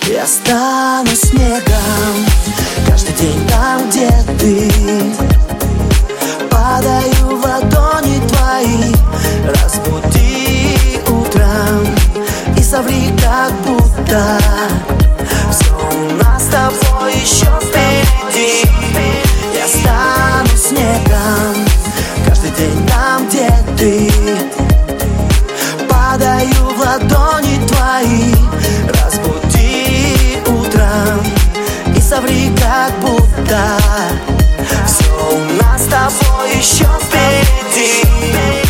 Я стану снегом каждый день там, где ты. Падаю в ладони твои, разбуди утром и соври, как будто все у нас с тобой еще впереди. Я стану снегом каждый день там, где ты. Падаю в ладони твои, разбуди утром и соври, как будто все у нас с тобой еще впереди.